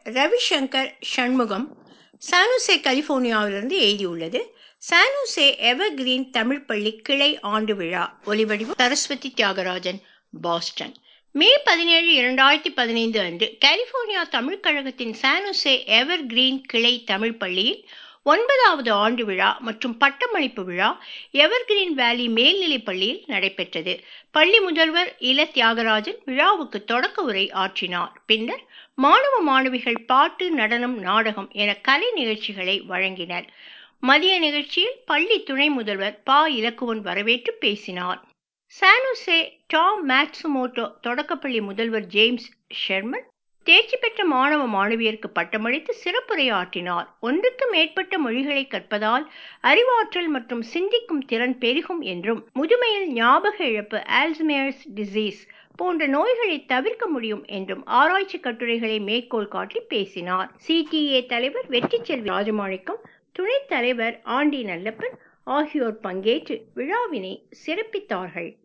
Ravishankar Shanmugam San Jose கலிபோர்னியாவிலிருந்து எழுதியுள்ளது. San Jose evergreen Tamil பள்ளி கிளை ஆண்டு விழா. ஒலிவடிவம் சரஸ்வதி தியாகராஜன், பாஸ்டன். மே 17, 2015 அன்று கலிபோர்னியா தமிழ் கழகத்தின் சானுசே எவர்கிரீன் கிளை தமிழ் பள்ளியில் 9வது ஆண்டு விழா மற்றும் பட்டமளிப்பு விழா எவர்கிரீன் வேலி மேல்நிலைப் பள்ளியில் நடைபெற்றது. பள்ளி முதல்வர் இல தியாகராஜன் விழாவுக்கு தொடக்க உரை ஆற்றினார். பின்னர் மாணவ மாணவிகள் பாட்டு, நடனம், நாடகம் என கலை நிகழ்ச்சிகளை வழங்கினர். மதிய நிகழ்ச்சியில் பள்ளி துணை முதல்வர் பா. இலக்குவன் வரவேற்று பேசினார். சானுசே டாம் மேட்சுமோட்டோ தொடக்கப்பள்ளி முதல்வர் ஜேம்ஸ் ஷெர்மன் தேர்ச்சி பெற்ற மாணவ மாணவியருக்கு பட்டமளித்து சிறப்புரை ஆற்றினார். ஒன்றுக்கு மேற்பட்ட மொழிகளை கற்பதால் அறிவாற்றல் மற்றும் சிந்திக்கும் திறன் பெருகும் என்றும், முதுமையில் ஞாபக இழப்பு, ஆல்சைமர்ஸ் டிசீஸ் போன்ற நோய்களை தவிர்க்க முடியும் என்றும் ஆராய்ச்சி கட்டுரைகளை மேற்கோள் காட்டி பேசினார். CTA தலைவர் வெற்றிச்செல்வி ராஜமாணிக்கம், துணைத் தலைவர் ஆண்டி நல்லப்பன் ஆகியோர் பங்கேற்று விழாவினை சிறப்பித்தார்கள்.